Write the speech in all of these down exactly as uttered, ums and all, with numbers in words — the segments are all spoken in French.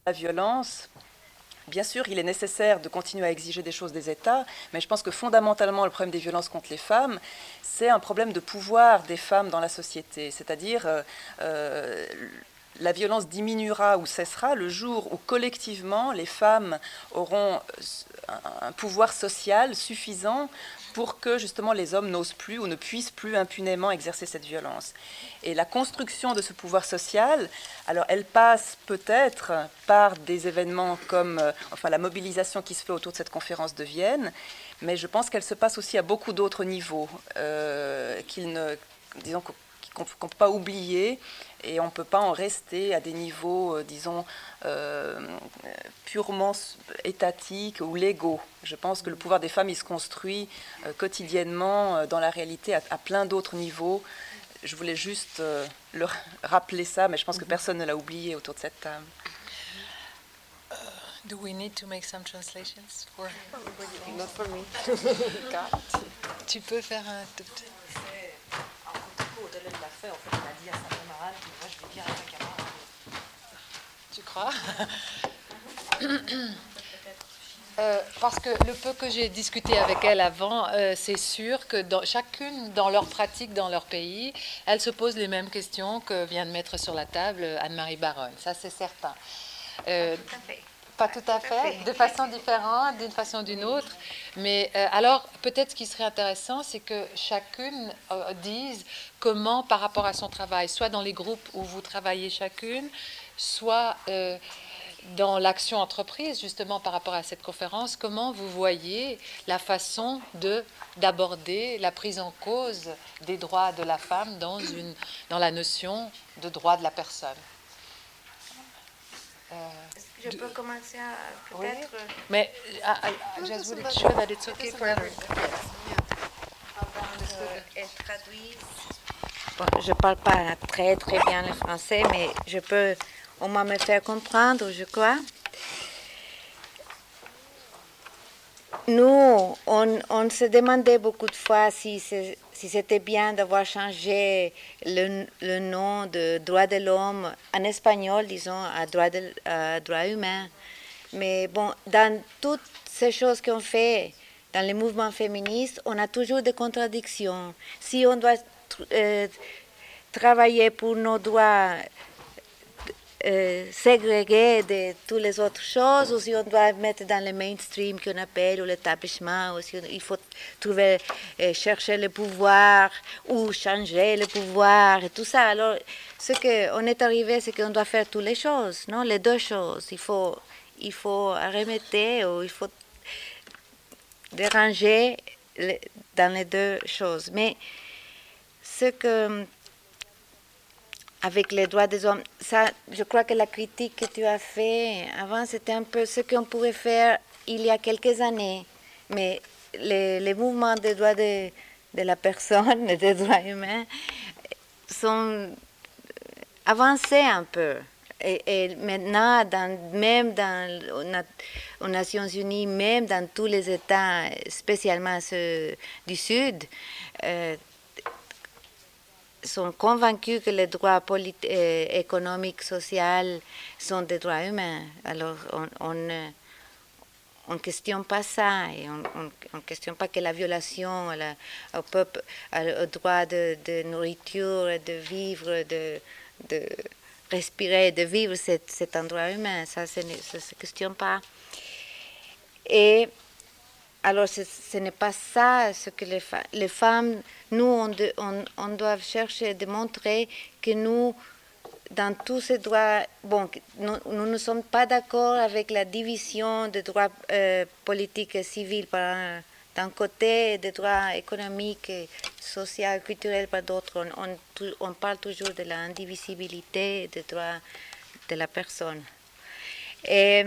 La violence, bien sûr, il est nécessaire de continuer à exiger des choses des États, mais je pense que fondamentalement, le problème des violences contre les femmes, c'est un problème de pouvoir des femmes dans la société. C'est-à-dire, euh, euh, la violence diminuera ou cessera le jour où collectivement les femmes auront un pouvoir social suffisant pour que justement les hommes n'osent plus ou ne puissent plus impunément exercer cette violence. Et la construction de ce pouvoir social, alors elle passe peut-être par des événements comme euh, enfin la mobilisation qui se fait autour de cette conférence de Vienne, mais je pense qu'elle se passe aussi à beaucoup d'autres niveaux euh, qu'il ne, disons, qu'on ne peut pas oublier, et on ne peut pas en rester à des niveaux, euh, disons, euh, purement étatiques ou légaux. Je pense que le pouvoir des femmes, il se construit euh, quotidiennement euh, dans la réalité à, à plein d'autres niveaux. Je voulais juste euh, leur rappeler ça, mais je pense que personne ne l'a oublié autour de cette table. Uh, do we need to make some translations for? Not for me. Tu peux faire un tout petit. Tu crois? Euh, parce que le peu que j'ai discuté avec elle avant, euh, c'est sûr que dans, chacune, dans leur pratique, dans leur pays, elles se posent les mêmes questions que vient de mettre sur la table Anne-Marie Baronne. Ça, c'est certain. Euh, pas tout à fait, de façon différente, d'une façon ou d'une autre. Mais euh, alors, peut-être ce qui serait intéressant, c'est que chacune euh, dise comment, par rapport à son travail, soit dans les groupes où vous travaillez chacune, soit euh, dans l'action entreprise, justement par rapport à cette conférence, comment vous voyez la façon de d'aborder la prise en cause des droits de la femme dans, une, dans la notion de droit de la personne. Euh, Je peux commencer à peut-être. Oui. Mais I, I just would sure that it's okay for everyone. Bon, je ne parle pas très très bien le français, mais je peux au moins me faire comprendre, je crois. Nous, on, on se demandait beaucoup de fois si, c'est, si c'était bien d'avoir changé le, le nom de droit de l'homme en espagnol, disons, à droit, de, à droit humain. Mais bon, dans toutes ces choses qu'on fait dans les mouvements féministes, on a toujours des contradictions. Si on doit euh, travailler pour nos droits Euh, ségrégé de toutes les autres choses, ou si on doit mettre dans le mainstream qu'on appelle, ou l'établissement, ou si on, il faut trouver, euh, chercher le pouvoir, ou changer le pouvoir, et tout ça. Alors, ce qu'on est arrivé, c'est qu'on doit faire toutes les choses, non? Les deux choses. Il faut, il faut remettre, ou il faut déranger les, dans les deux choses. Mais ce que... avec les droits des hommes. Ça, je crois que la critique que tu as fait avant, c'était un peu ce qu'on pouvait faire il y a quelques années. Mais les, les mouvements des droits de, de la personne, des droits humains, sont avancés un peu. Et, et maintenant, dans, même dans aux Nations Unies, même dans tous les États, spécialement ceux du Sud, euh, sont convaincus que les droits politi- euh, économiques, sociaux sont des droits humains. Alors, on ne questionne pas ça, et on ne questionne pas que la violation la, au, peuple, au droit de, de nourriture, de vivre, de, de respirer, de vivre, c'est un droit humain. Ça, ça ne se questionne pas. Et alors, ce, ce n'est pas ça ce que les, fa- les femmes, nous, on, de, on, on doit chercher de montrer que nous, dans tous ces droits, bon, nous, nous ne sommes pas d'accord avec la division des droits euh, politiques et civils par d'un côté et des droits économiques, sociaux, culturels par d'autre. On, on, on parle toujours de l'indivisibilité des droits de la personne. Et,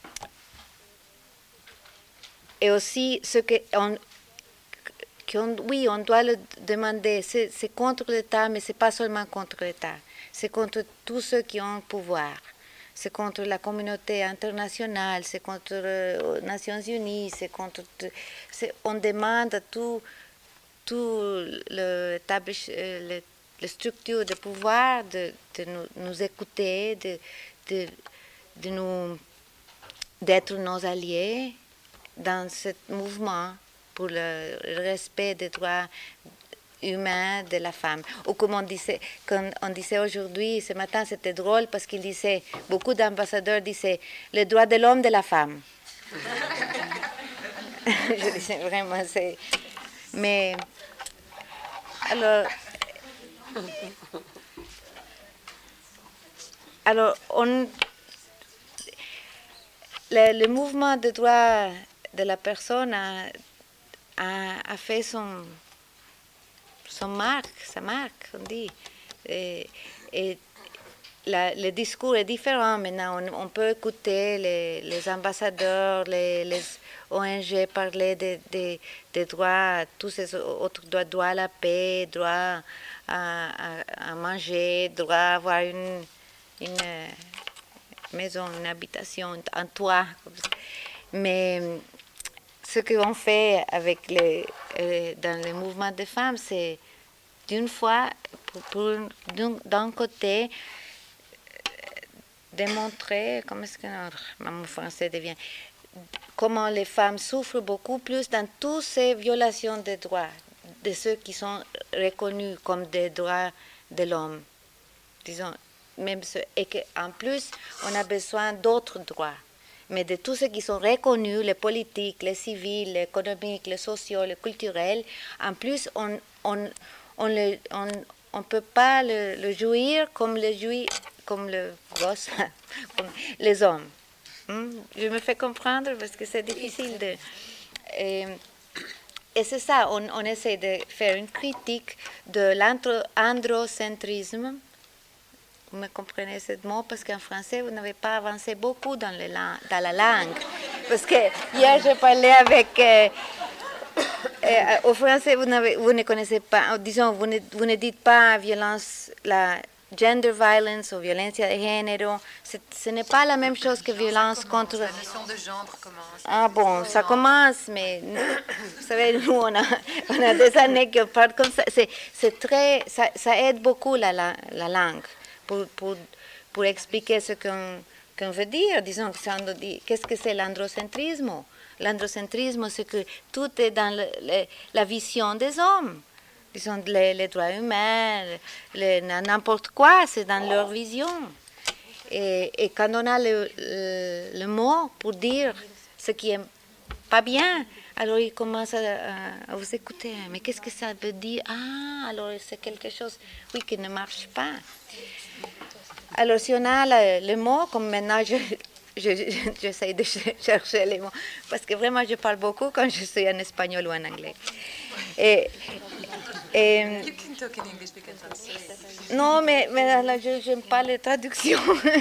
Et aussi, ce que on, qu'on, oui, on doit le demander, c'est, c'est contre l'État, mais ce n'est pas seulement contre l'État, c'est contre tous ceux qui ont le pouvoir, c'est contre la communauté internationale, c'est contre les Nations Unies, c'est contre... C'est, on demande à tout, tout le, le, les structures de pouvoir de, de nous, nous écouter, de, de de nous, d'être nos alliés dans ce mouvement pour le respect des droits humains de la femme. Ou comme on disait, comme on disait aujourd'hui, ce matin, c'était drôle parce qu'il disait, beaucoup d'ambassadeurs disaient, le droit de l'homme de la femme. Je disais vraiment, c'est... Mais, alors... Alors, on... Le, le mouvement de droit de la personne a, a, a fait son... son marque, sa marque, on dit. Et, et la, le discours est différent maintenant. On, on peut écouter les, les ambassadeurs, les, les O N G parler des de, de droits, tous ces autres droits, droit à la paix, droit à, à, à manger, droit à avoir une, une maison, une habitation, un toit. Mais ce qu'on fait avec les, euh, dans le mouvement des femmes, c'est d'une fois, pour, pour, d'un côté, démontrer, comment est-ce que mon français devient, comment les femmes souffrent beaucoup plus dans toutes ces violations des droits, de ceux qui sont reconnus comme des droits de l'homme, disons, même ce, et qu'en plus, on a besoin d'autres droits. Mais de tous ceux qui sont reconnus, les politiques, les civils, les économiques, les sociaux, les culturels, en plus, on on on ne on, on peut pas le, le jouir comme le jouit, comme le gosse, comme les hommes. Hmm? Je me fais comprendre parce que c'est difficile de... Et, et c'est ça, on, on essaie de faire une critique de l'androcentrisme. Vous me comprenez ce mot parce qu'en français, vous n'avez pas avancé beaucoup dans, le, dans la langue. Parce que hier, je parlais avec... Euh, euh, au français, vous, vous ne connaissez pas, disons, vous ne, vous ne dites pas violence, la gender violence ou violence de género. Ce n'est pas la même chose que violence contre... La notion de genre commence. Ah bon, ça commence, mais vous savez, nous, on a, on a des années qu'on parle comme ça. C'est très... Ça, ça aide beaucoup la, la, la langue. Pour, pour, pour expliquer ce qu'on qu'on veut dire, disons, qu'est-ce que c'est l'androcentrisme? L'androcentrisme, c'est que tout est dans le, le, la vision des hommes. Disons, les, les droits humains, n'importe quoi, c'est dans leur vision. Et, et quand on a le, le, le mot pour dire ce qui est pas bien, alors ils commencent à, à vous écouter. Mais qu'est-ce que ça veut dire? Ah, alors c'est quelque chose, oui, qui ne marche pas. Alors, si on a le, le mot, comme maintenant, je, je, j'essaie de chercher les mots, parce que vraiment, je parle beaucoup quand je suis en espagnol ou en anglais. Et, et, You can talk in English, we can translate. non, mais, mais là, je n'aime pas les traductions.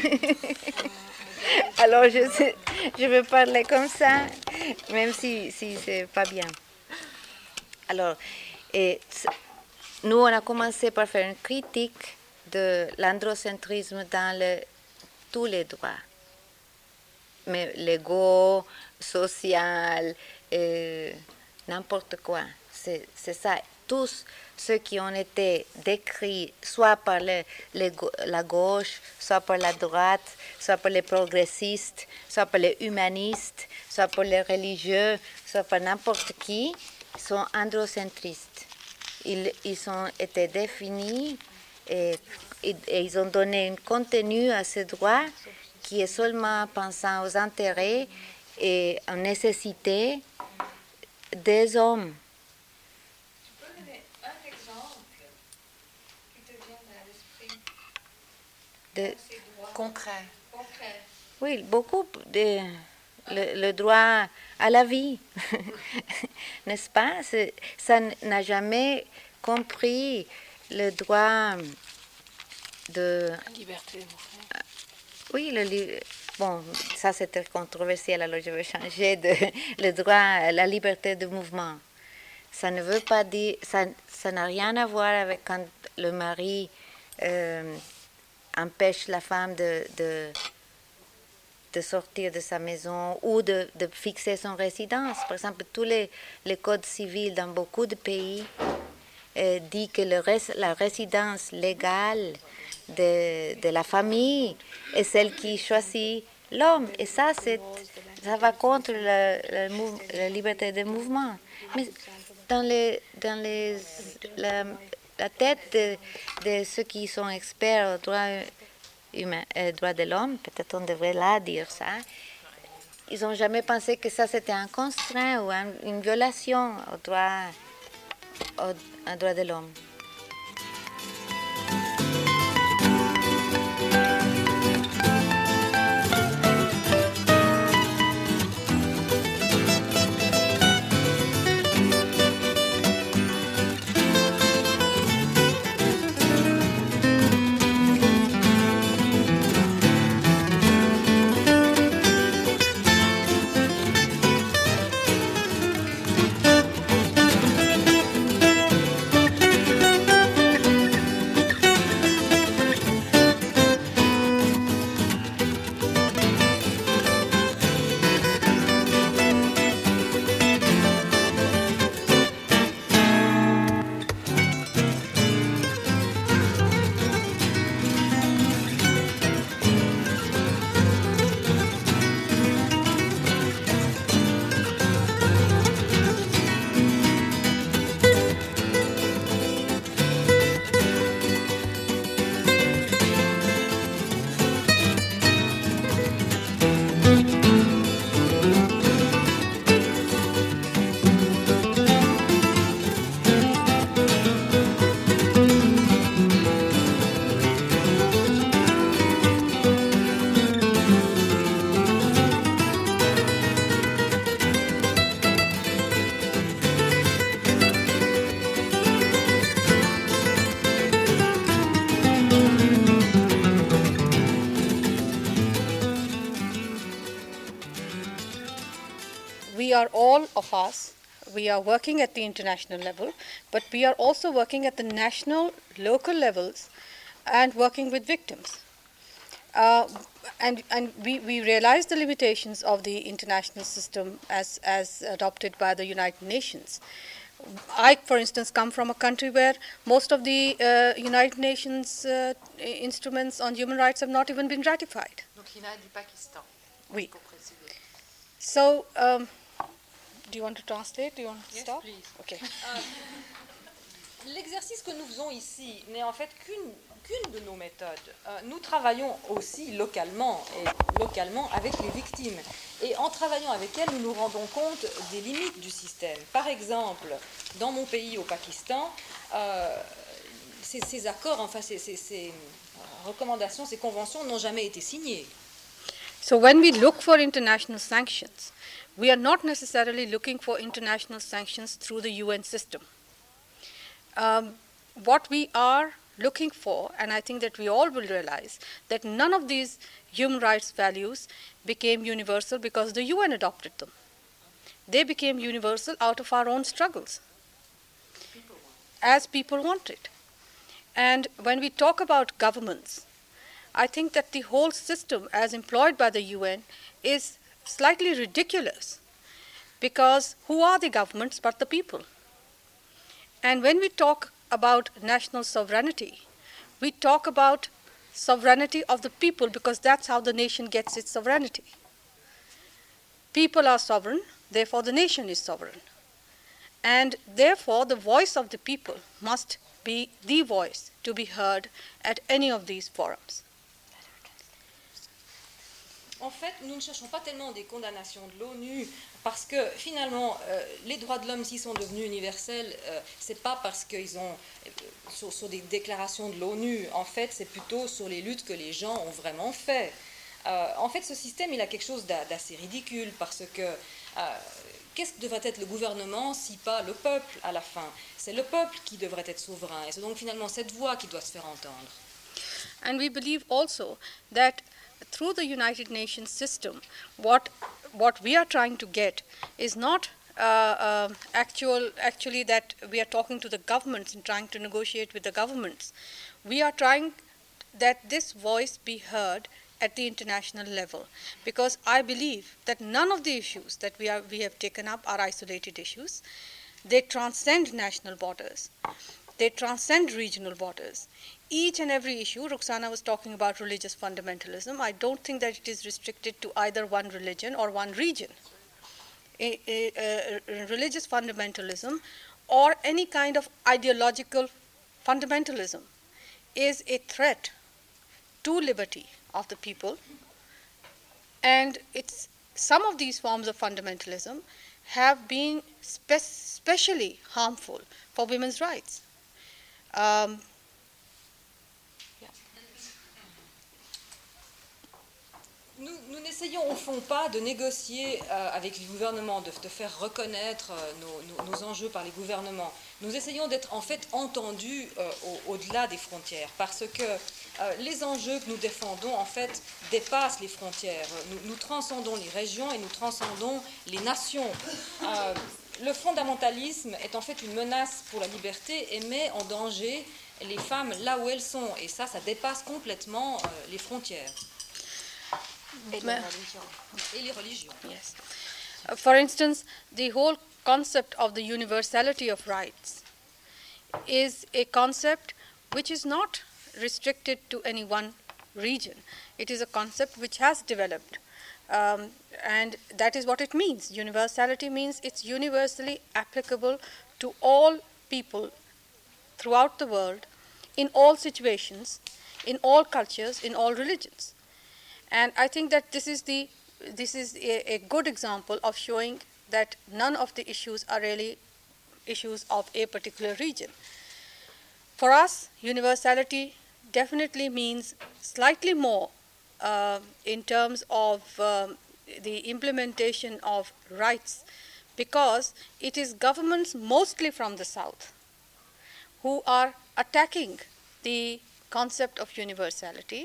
Alors, je, sais, je vais parler comme ça, même si, si ce n'est pas bien. Alors, et, nous, on a commencé par faire une critique de l'androcentrisme dans le, tous les droits, mais l'ego, social, euh, n'importe quoi. C'est, c'est ça. Tous ceux qui ont été décrits, soit par le, les, la gauche, soit par la droite, soit par les progressistes, soit par les humanistes, soit par les religieux, soit par n'importe qui, sont androcentristes. Ils, ils ont été définis et, et, et ils ont donné un contenu à ce droit qui est seulement pensant aux intérêts et aux nécessités des hommes. Tu peux donner un exemple qui te vient à l'esprit De, ces droits Concret. concrets? oui, beaucoup de le, le droit à la vie, n'est-ce pas? C'est, ça n'a jamais compris le droit de... La liberté de mouvement. Oui, le, bon, ça c'était controversiel, alors je vais changer de le droit à la liberté de mouvement. Ça ne veut pas dire, ça, ça n'a rien à voir avec quand le mari euh, empêche la femme de, de, de sortir de sa maison ou de, de fixer son résidence. Par exemple, tous les, les codes civils dans beaucoup de pays euh, disent que le res, la résidence légale de, de la famille est celle qui choisit l'homme. Et ça, c'est, ça va contre la, la, la liberté de mouvement. Mais dans, les, dans les, la, la tête de, de ceux qui sont experts aux droits humains, euh, droits de l'homme, peut-être on devrait là dire ça, ils n'ont jamais pensé que ça c'était un constraint ou un, une violation aux droits, aux, aux droits de l'homme. We are all of us, we are working at the international level, but we are also working at the national, local levels and working with victims. Uh, and and we, we realize the limitations of the international system as, as adopted by the United Nations. I, for instance, come from a country where most of the uh, United Nations uh, instruments on human rights have not even been ratified. Donc il a du Pakistan. Oui. So, um, do you want to translate? Do you want to Yes, stop? please. Okay. L'exercice que nous faisons ici n'est en fait qu'une qu'une de nos méthodes. Euh, nous travaillons aussi localement, et localement avec les victimes. Et en travaillant avec elles, nous nous rendons compte des limites du système. Par exemple, dans mon pays, au Pakistan, euh, ces, ces accords, enfin ces, ces, ces recommandations, ces conventions n'ont jamais été signées. So when we look for international sanctions, we are not necessarily looking for international sanctions through the U N system. Um, what we are looking for, and I think that we all will realize, that none of these human rights values became universal because the U N adopted them. They became universal out of our own struggles, as people want it. And when we talk about governments, I think that the whole system as employed by the U N is slightly ridiculous, because who are the governments but the people? And when we talk about national sovereignty, we talk about sovereignty of the people, because that's how the nation gets its sovereignty. People are sovereign, therefore the nation is sovereign. And therefore the voice of the people must be the voice to be heard at any of these forums. En fait, nous ne cherchons pas tellement des condamnations de l'ONU, parce que finalement, euh, les droits de l'homme, s'ils sont devenus universels, euh, c'est pas parce qu'ils ont, euh, sur, sur des déclarations de l'ONU, en fait, c'est plutôt sur les luttes que les gens ont vraiment fait. Euh, en fait, ce système, il a quelque chose d'assez ridicule, parce que euh, qu'est-ce que devrait être le gouvernement si pas le peuple à la fin? C'est le peuple qui devrait être souverain, et c'est donc finalement cette voix qui doit se faire entendre. And we believe also that through the United Nations system, what what we are trying to get is not uh, uh, actual actually that we are talking to the governments and trying to negotiate with the governments. We are trying that this voice be heard at the international level, because I believe that none of the issues that we are we have taken up are isolated issues. They transcend national borders. they transcend regional borders. Each and every issue, Ruxana was talking about religious fundamentalism. I don't think that it is restricted to either one religion or one region. A, a, a religious fundamentalism or any kind of ideological fundamentalism is a threat to liberty of the people, and it's some of these forms of fundamentalism have been spe especially harmful for women's rights. Um, Nous, nous n'essayons au fond pas de négocier euh, avec les gouvernements, de, de faire reconnaître euh, nos, nos, nos enjeux par les gouvernements. Nous essayons d'être en fait entendus euh, au, au-delà des frontières, parce que euh, les enjeux que nous défendons en fait dépassent les frontières. Nous, nous transcendons les régions et nous transcendons les nations. Euh, le fondamentalisme est en fait une menace pour la liberté et met en danger les femmes là où elles sont, et ça, ça dépasse complètement euh, les frontières. Et les religions. Et les religions. Yes. Uh, for instance, the whole concept of the universality of rights is a concept which is not restricted to any one region. It is a concept which has developed, um, and that is what it means. Universality means it's universally applicable to all people throughout the world, in all situations, in all cultures, in all religions. And I think that this is the this is a, a good example of showing that none of the issues are really issues of a particular region. For us, universality definitely means slightly more uh, in terms of um, the implementation of rights, because it is governments mostly from the South who are attacking the concept of universality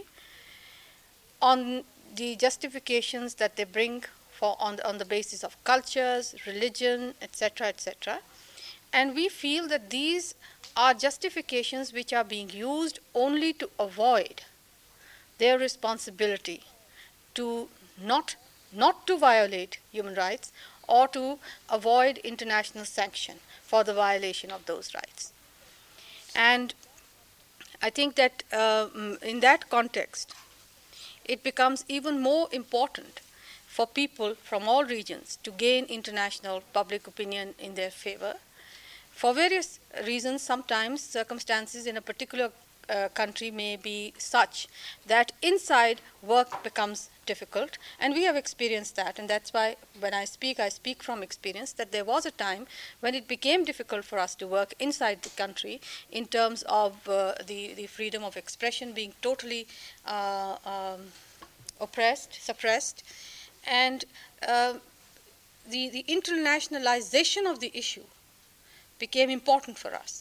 on the justifications that they bring for on the, on the basis of cultures, religion, et cetera, et cetera. And we feel that these are justifications which are being used only to avoid their responsibility to not, not to violate human rights or to avoid international sanction for the violation of those rights. And I think that uh, in that context, it becomes even more important for people from all regions to gain international public opinion in their favor. For various reasons, sometimes circumstances in a particular uh, country may be such that inside work becomes difficult, and we have experienced that, and that's why when I speak, I speak from experience, that there was a time when it became difficult for us to work inside the country in terms of uh, the, the freedom of expression being totally uh, um, oppressed, suppressed, and uh, the, the internationalization of the issue became important for us.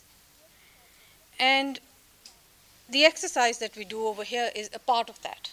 And the exercise that we do over here is a part of that.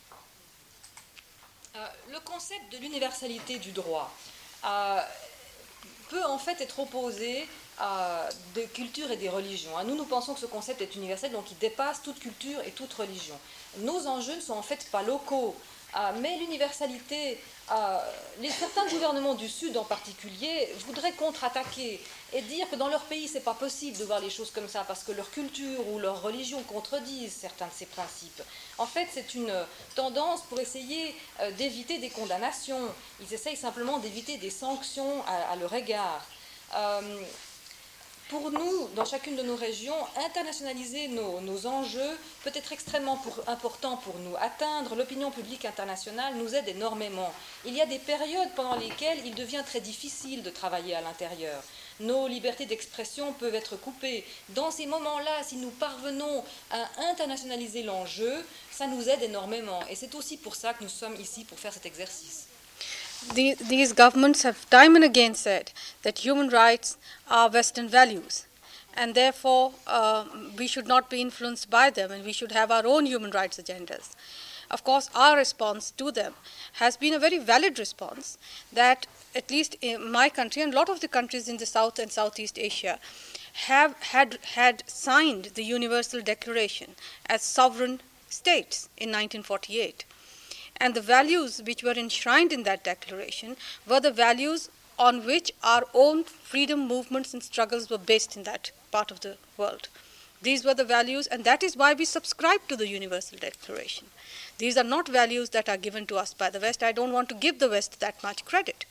Euh, le concept de l'universalité du droit euh, peut en fait être opposé à des cultures et des religions. Nous, nous pensons que ce concept est universel, donc il dépasse toute culture et toute religion. Nos enjeux ne sont en fait pas locaux, euh, mais l'universalité, euh, les, certains gouvernements du Sud en particulier voudraient contre-attaquer et dire que dans leur pays, ce n'est pas possible de voir les choses comme ça parce que leur culture ou leur religion contredisent certains de ces principes. En fait, c'est une tendance pour essayer euh, d'éviter des condamnations. Ils essayent simplement d'éviter des sanctions à, à leur égard. Euh, Pour nous, dans chacune de nos régions, internationaliser nos, nos enjeux peut être extrêmement pour, important pour nous. Atteindre l'opinion publique internationale nous aide énormément. Il y a des périodes pendant lesquelles il devient très difficile de travailler à l'intérieur. Nos libertés d'expression peuvent être coupées. Dans ces moments-là, si nous parvenons à internationaliser l'enjeu, ça nous aide énormément. Et c'est aussi pour ça que nous sommes ici pour faire cet exercice. The, these governments have time and again said that human rights are Western values, and therefore uh, we should not be influenced by them, and we should have our own human rights agendas. Of course, our response to them has been a very valid response that, at least in my country and a lot of the countries in the South and Southeast Asia, have had, had signed the Universal Declaration as sovereign states in nineteen forty-eight. And the values which were enshrined in that declaration were the values on which our own freedom movements and struggles were based in that part of the world. These were the values, and that is why we subscribe to the Universal Declaration. These are not values that are given to us by the West. I don't want to give the West that much credit.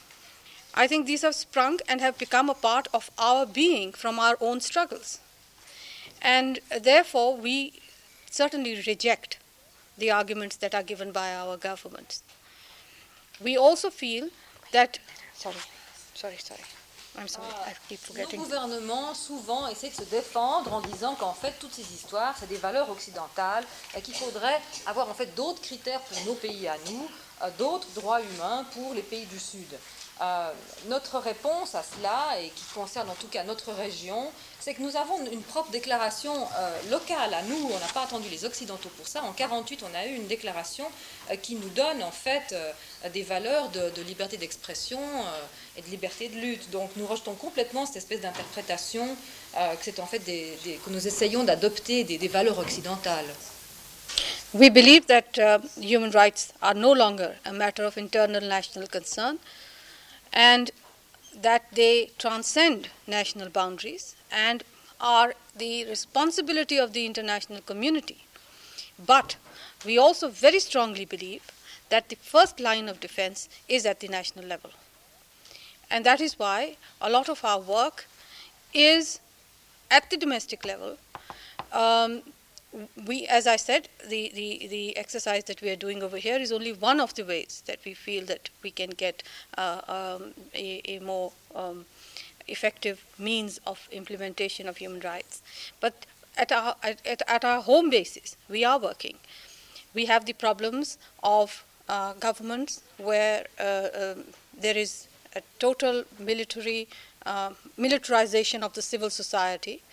I think these have sprung and have become a part of our being from our own struggles. And therefore, we certainly reject the arguments that are given by our governments. We also feel that, sorry, sorry, sorry, I'm sorry, I keep forgetting. Nos gouvernements souvent essaient de se défendre en disant qu'en fait toutes ces histoires c'est des valeurs occidentales et qu'il faudrait avoir en fait d'autres critères pour nos pays à nous, d'autres droits humains pour les pays du Sud. Euh, notre réponse à cela, et qui concerne en tout cas notre région, c'est que nous avons une propre déclaration euh, locale à nous. On n'a pas attendu les Occidentaux pour ça. En mille neuf cent quarante-huit, on a eu une déclaration euh, qui nous donne en fait euh, des valeurs de, de liberté d'expression euh, et de liberté de lutte. Donc nous rejetons complètement cette espèce d'interprétation euh, que c'est en fait des, des, que nous essayons d'adopter des, des valeurs occidentales. We believe that uh, human rights are no longer a matter of internal national concern, and that they transcend national boundaries and are the responsibility of the international community. But we also very strongly believe that the first line of defense is at the national level. And that is why a lot of our work is at the domestic level. Um, We, as I said, the, the, the exercise that we are doing over here is only one of the ways that we feel that we can get uh, um, a, a more um, effective means of implementation of human rights. But at our, at, at our home bases, we are working. We have the problems of uh, governments where uh, um, there is a total military uh, militarization of the civil society,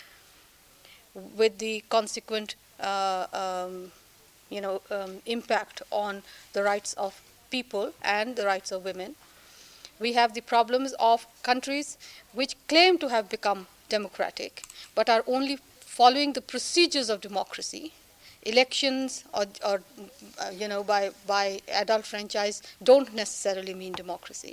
with the consequent uh, um, you know, um, impact on the rights of people and the rights of women. We have the problems of countries which claim to have become democratic, but are only following the procedures of democracy. Elections or, or uh, you know, by, by adult franchise don't necessarily mean democracy.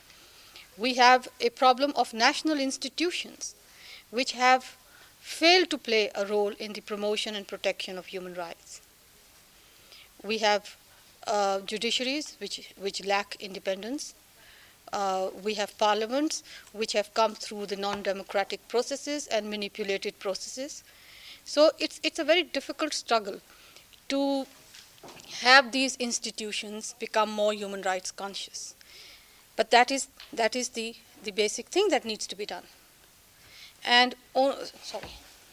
We have a problem of national institutions which have failed to play a role in the promotion and protection of human rights. We have uh, judiciaries which, which lack independence. Uh, we have parliaments which have come through the non-democratic processes and manipulated processes. So it's, it's a very difficult struggle to have these institutions become more human rights conscious. But that is, that is the, the basic thing that needs to be done. And, oh, sorry.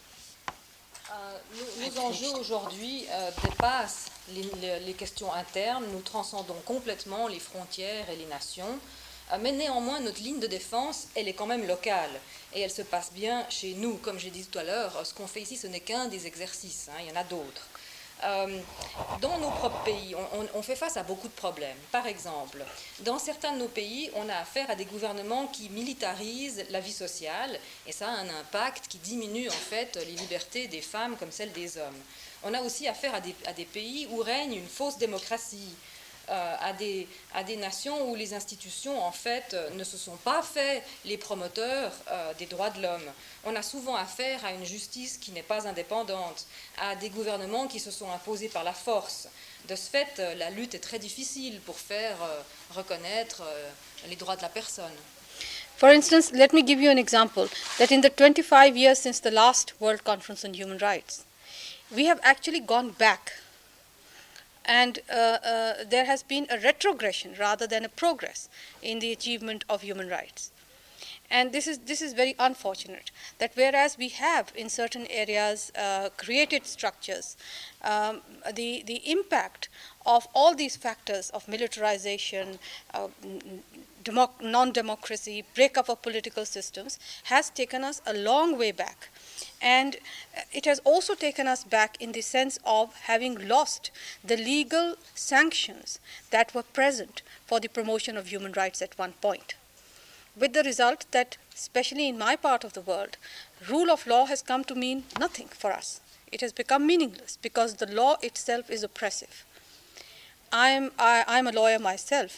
Euh, nos, nos enjeux aujourd'hui euh, dépassent les, les, les questions internes. Nous transcendons complètement les frontières et les nations. Euh, mais néanmoins, notre ligne de défense, elle est quand même locale. Et elle se passe bien chez nous. Comme j'ai dit tout à l'heure, ce qu'on fait ici, ce n'est qu'un des exercices. Hein, il y en a d'autres. Euh, dans nos propres pays, on, on, on fait face à beaucoup de problèmes. Par exemple, dans certains de nos pays, on a affaire à des gouvernements qui militarisent la vie sociale, et ça a un impact qui diminue en fait les libertés des femmes comme celles des hommes. On a aussi affaire à des, à des pays où règne une fausse démocratie, euh, à, des, à des nations où les institutions en fait ne se sont pas fait les promoteurs euh, des droits de l'homme. On a souvent affaire à une justice qui n'est pas indépendante, à des gouvernements qui se sont imposés par la force. De ce fait, la lutte est très difficile pour faire euh, reconnaître euh, les droits de la personne. For instance, let me give you an example that in the twenty-five years since the last World Conference on Human Rights, we have actually gone back, and uh, uh, there has been a retrogression rather than a progress in the achievement of human rights. And this is, this is very unfortunate, that whereas we have in certain areas uh, created structures, um, the, the impact of all these factors of militarization, uh, democ- non-democracy, breakup of political systems has taken us a long way back. And it has also taken us back in the sense of having lost the legal sanctions that were present for the promotion of human rights at one point. With the result that, especially in my part of the world, rule of law has come to mean nothing for us. It has become meaningless because the law itself is oppressive. I am I, I'm a lawyer myself,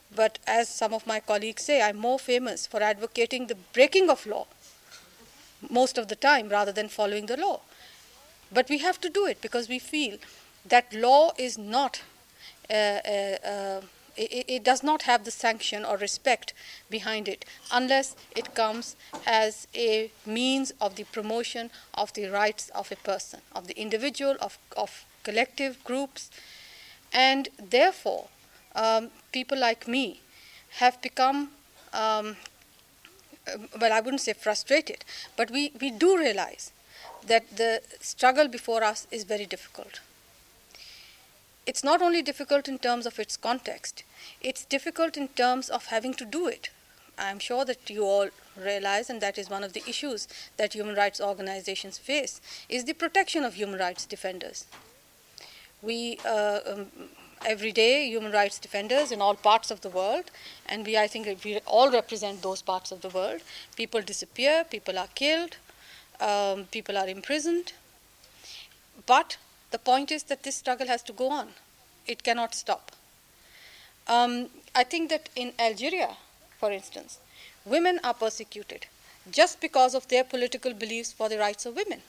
But as some of my colleagues say, I'm more famous for advocating the breaking of law most of the time rather than following the law. But we have to do it because we feel that law is not, uh, uh, uh, it, it does not have the sanction or respect behind it unless it comes as a means of the promotion of the rights of a person, of the individual, of, of collective groups. And therefore, um, people like me have become, um, well, I wouldn't say frustrated, but we, we do realize that the struggle before us is very difficult. It's not only difficult in terms of its context, it's difficult in terms of having to do it. I'm sure that you all realize, and that is one of the issues that human rights organizations face, is the protection of human rights defenders. We, uh, um, every day, human rights defenders in all parts of the world, and we, I think we all represent those parts of the world, people disappear, people are killed, um, people are imprisoned. But the point is that this struggle has to go on. It cannot stop. Um, I think that in Algeria, for instance, women are persecuted just because of their political beliefs for the rights of women.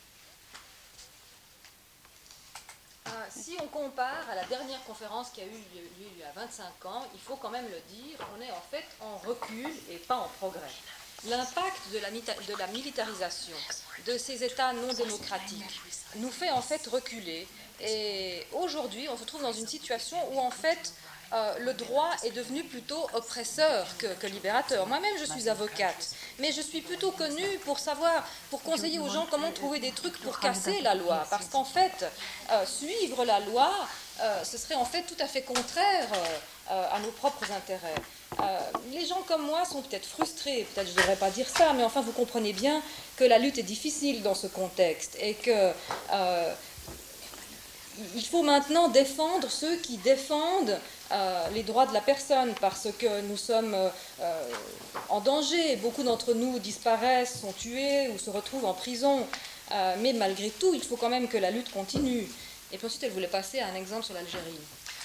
Euh, si on compare à la dernière conférence qui a eu lieu il y a vingt-cinq ans, il faut quand même le dire, on est en fait en recul et pas en progrès. L'impact de la, de la militarisation de ces États non démocratiques nous fait en fait reculer. Et aujourd'hui, on se trouve dans une situation où en fait euh, le droit est devenu plutôt oppresseur que, que libérateur. Moi-même, je suis avocate, mais je suis plutôt connue pour savoir, pour conseiller aux gens comment trouver des trucs pour casser la loi. Parce qu'en fait, euh, suivre la loi, euh, ce serait en fait tout à fait contraire euh, à nos propres intérêts. Euh, les gens comme moi sont peut-être frustrés, peut-être je ne devrais pas dire ça, mais enfin vous comprenez bien que la lutte est difficile dans ce contexte et que euh, il faut maintenant défendre ceux qui défendent euh, les droits de la personne parce que nous sommes euh, en danger. Beaucoup d'entre nous disparaissent, sont tués ou se retrouvent en prison. Euh, mais malgré tout, il faut quand même que la lutte continue. Et puis ensuite, elle voulait passer à un exemple sur l'Algérie.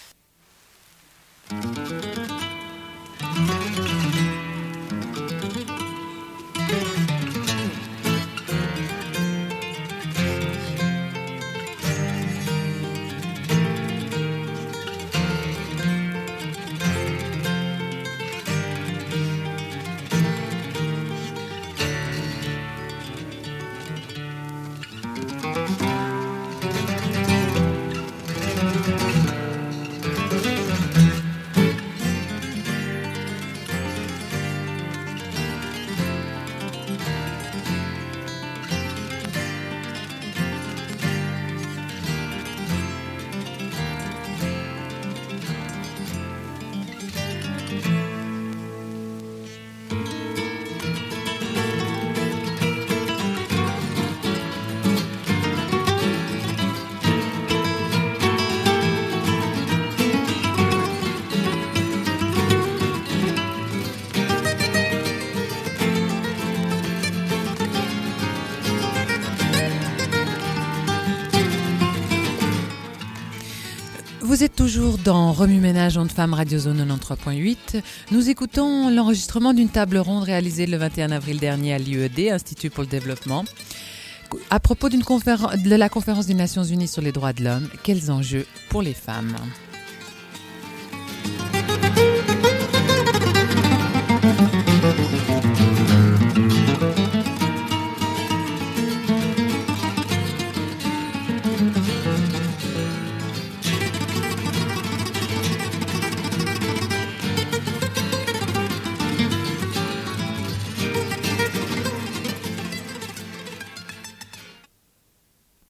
Vous êtes toujours dans Remue-Ménage Ondes Femmes Radio Zone quatre-vingt-treize point huit. Nous écoutons l'enregistrement d'une table ronde réalisée le vingt et un avril dernier à l'I E D, Institut pour le développement, à propos d'une conféren- de la conférence des Nations Unies sur les droits de l'homme. Quels enjeux pour les femmes ?